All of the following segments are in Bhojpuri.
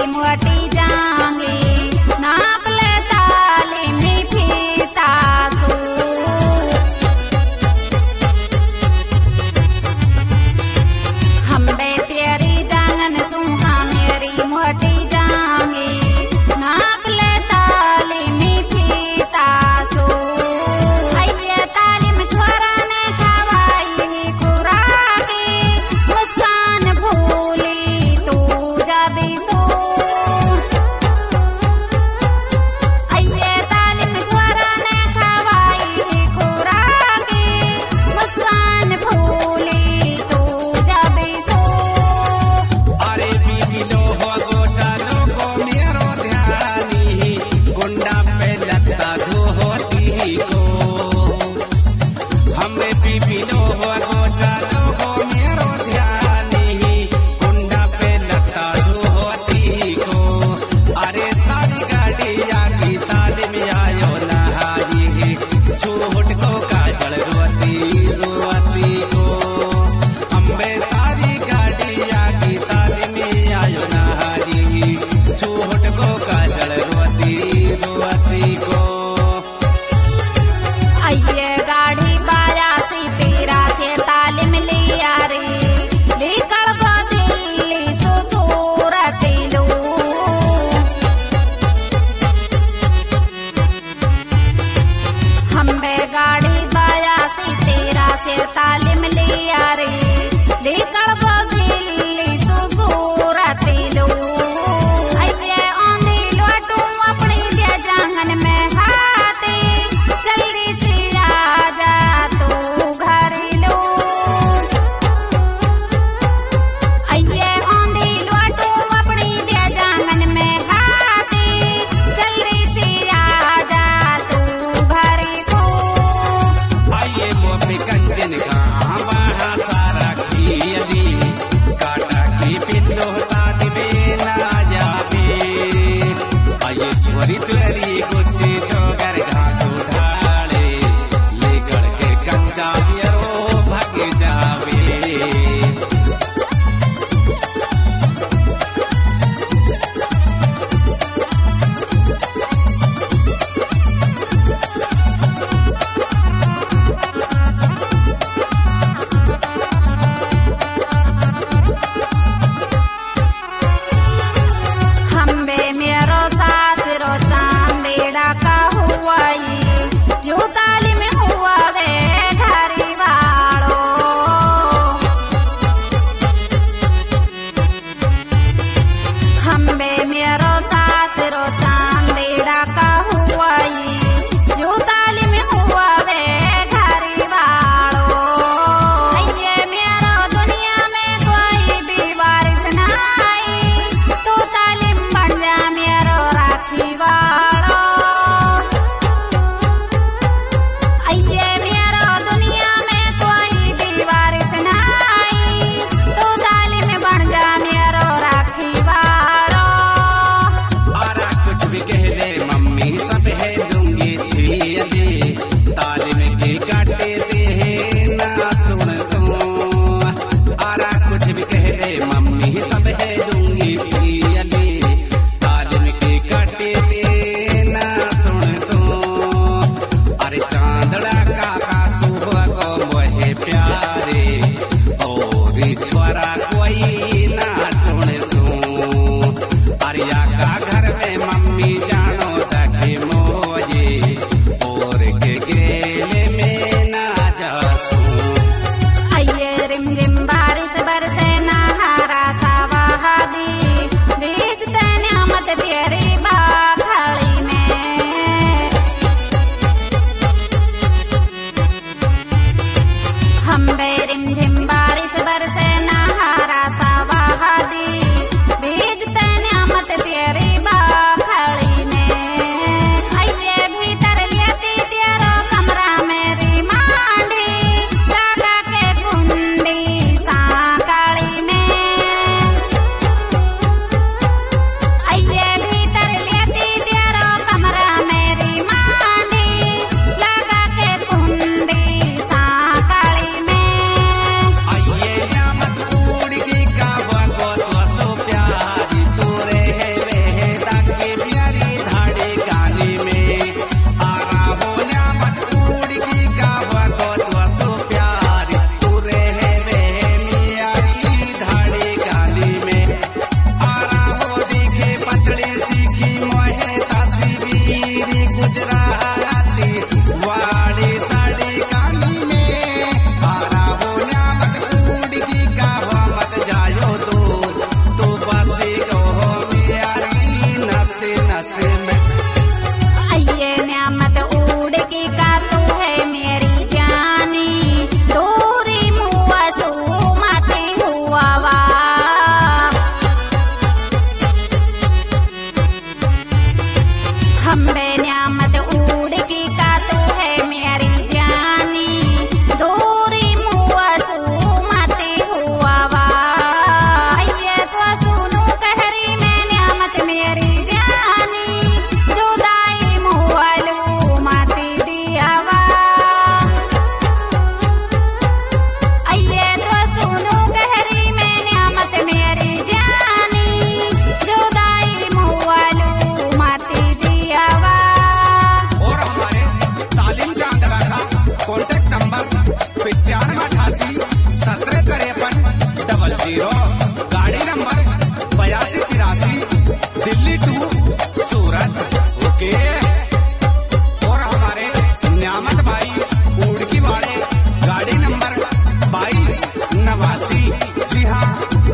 मोटी जांगे नाप ले ताली में फीता सो हम बे तेरी जांगन सुहा मेरी मोटी जांगे नाप ले ताली में फीता सो आइए ताली में छोरा ने खवाई खुराकी मुस्कान भूली तू जाबी सो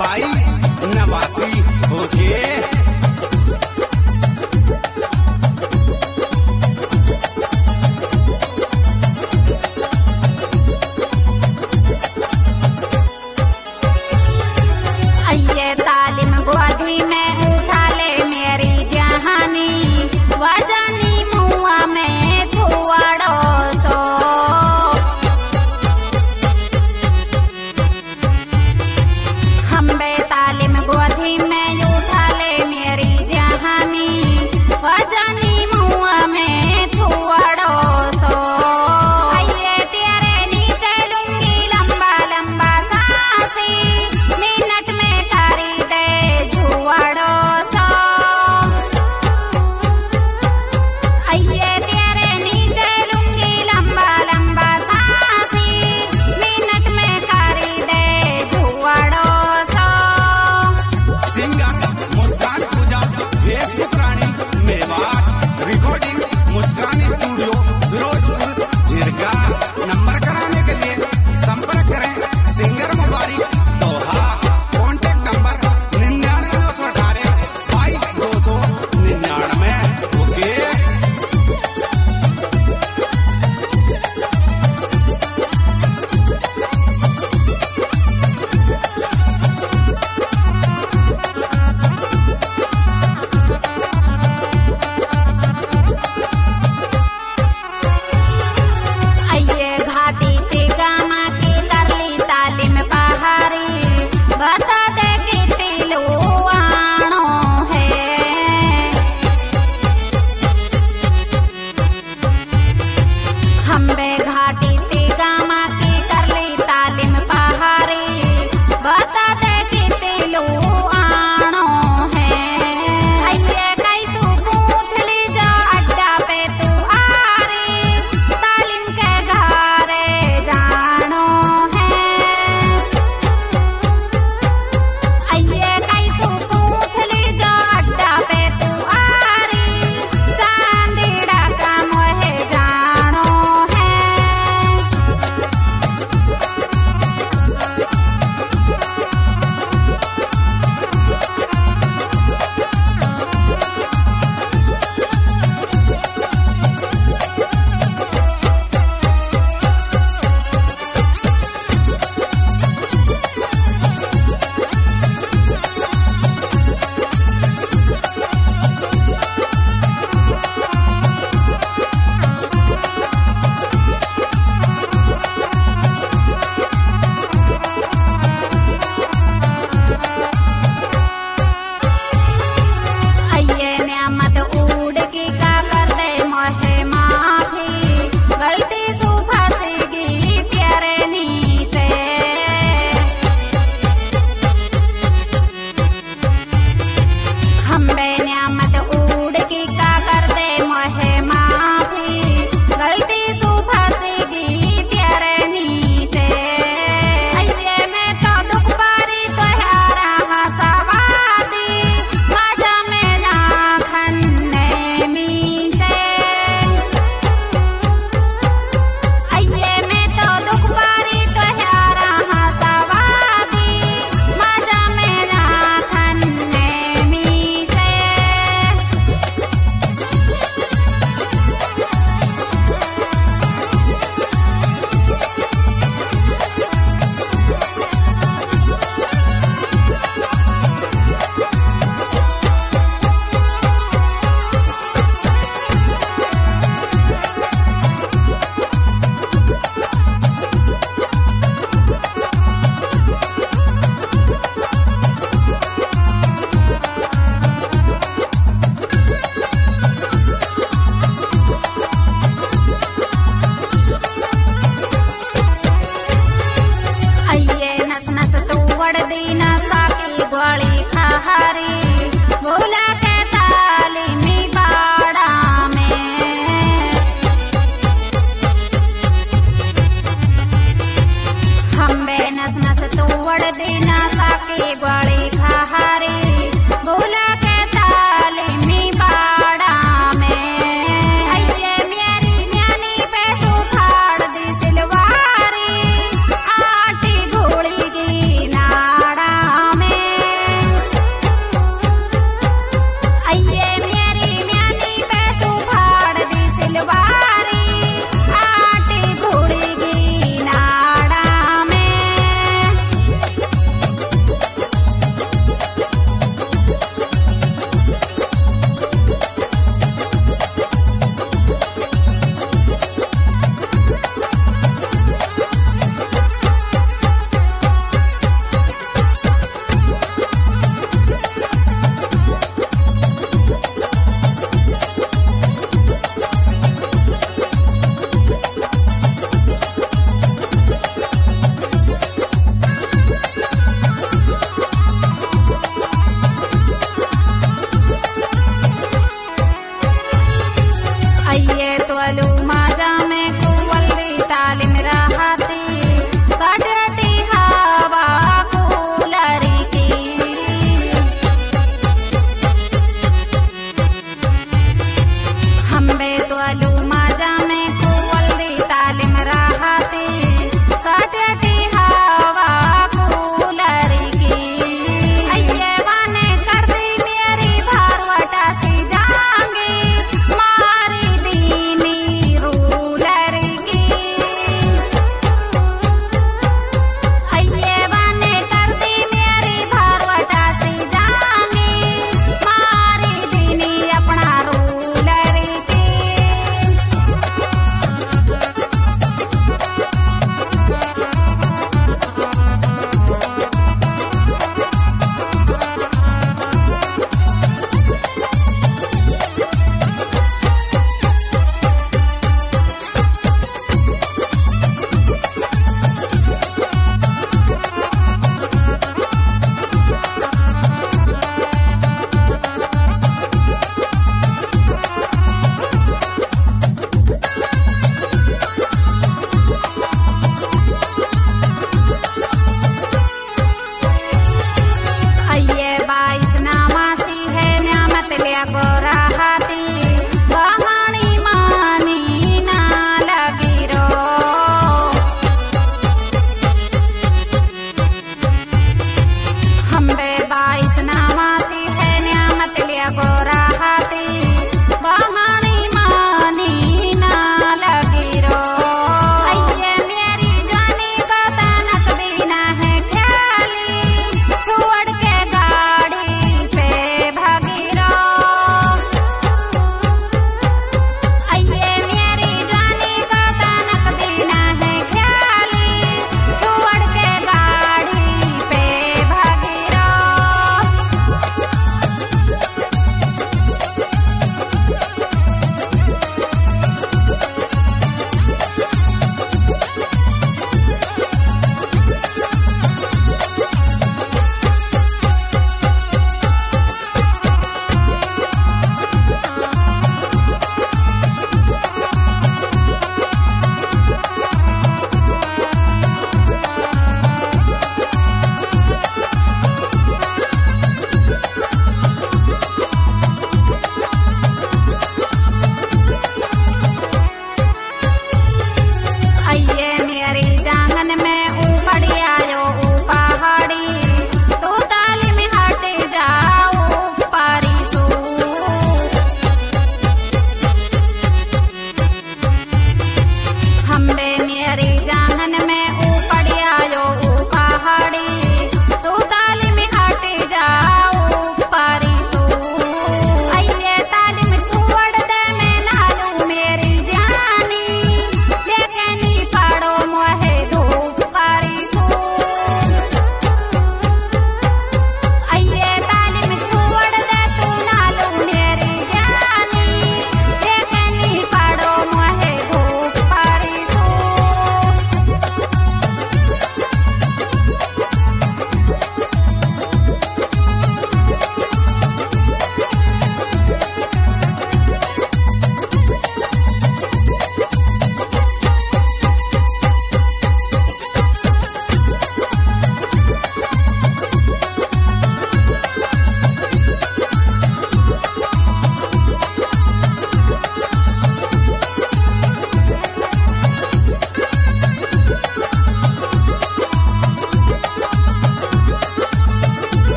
2289 होके आइए तालीम गोदी में उठा ले मेरी जहानी, वजनी मुआ में थुआड़ो सो। हम बे तालीम गोदी में उठा ले मेरी जहानी, वजनी मुआ में थुआड़ो सो। आइए तेरे नीचे लूंगी लंबा लंबा सांसी, मिनट में तारी दे झुआड़ो सो। आइए तेरे नीचे लूंगी लंबा लंबा सांसी, मिनट में तारी दे झुआड़ो सो। Singer Muskan Puja, Facebook Rani Mewat, recording Muskan studio Firozpur Jhirka. Number कराने के लिए संपर्क करें singer Mubarik Doha. Contact number 99 218 22 299। Okay. आइए घाटी ते गामा की करली तालीम पहाड़ी, बता दे कितनी लुआनो है। हम बे घाटी ते गामा की करली तालीम पहाड़ी, बता दे कितनी लुआनो है। आइए कैसू पूछ ली जा अड्डा पे तू आरी, तालीम के घरे जानो है। आइए कैसू पूछ ली जा अड्डा पे तू आरी, चांदीड़ा का मोहे जानो है। आइए नियामत उड़ की का कर दे मोहे माफी, गलती सु फंसेगी तेरे नीचे। हम बे नियामत उड़ की का कर दे मोहे माफी, गलती सु फंसेगी तेरे नीचे। आइए मैं तो दुख पारी तो हारा हंसवादी, मजा में आँखन ने मीचे। आइए मैं तो दुख पारी तो हारा हंसवादी, मजा में आँखन ने मीचे। आइए नस नस तू वड़ दी नसा की गोली खारी,